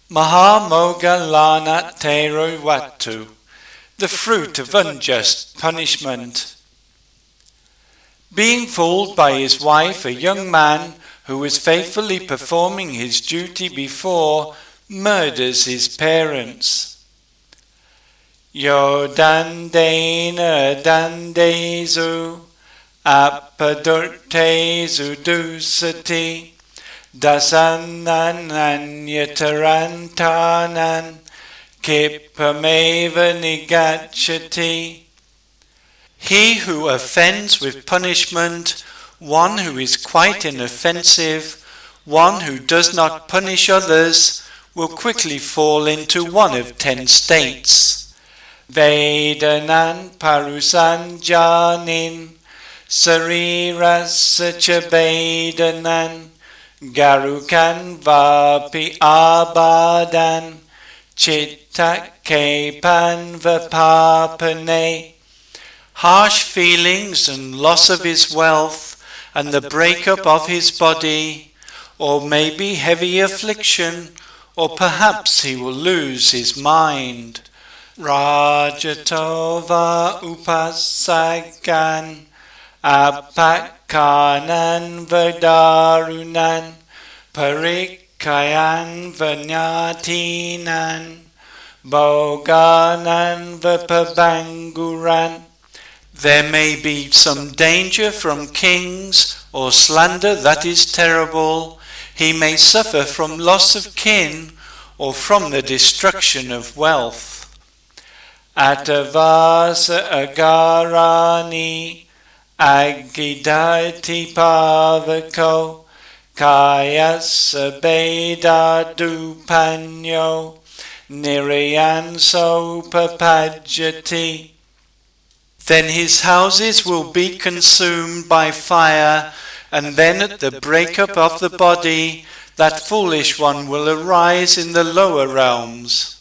Mahamoggallana Tero Wattu, the fruit of unjust punishment. Being fooled by his wife, a young man who was faithfully performing his duty before murders his parents. Yo dandena dandezu appadurtezu dusati dasanananyatarantanan kipameva nigachati. He who offends with punishment, one who is quite inoffensive, one who does not punish others, will quickly fall into one of 10 states. Vedanan parusan janin, sarirasa chabedanan, garukan vapi abadan, chittakepan vapapane. Harsh feelings and loss of his wealth and the breakup of his body, or maybe heavy affliction, or perhaps he will lose his mind. Rajatova upasagan apakanan vadarunan parikayan vanyatinan boganan vapabanguran. There may be some danger from kings, or slander that is terrible. He may suffer from loss of kin, or from the destruction of wealth. Atavasa agarani agidati pavako kayasa beda dupanyo nirayanso papajati. Then his houses will be consumed by fire, and then at the breakup of the body, that foolish one will arise in the lower realms.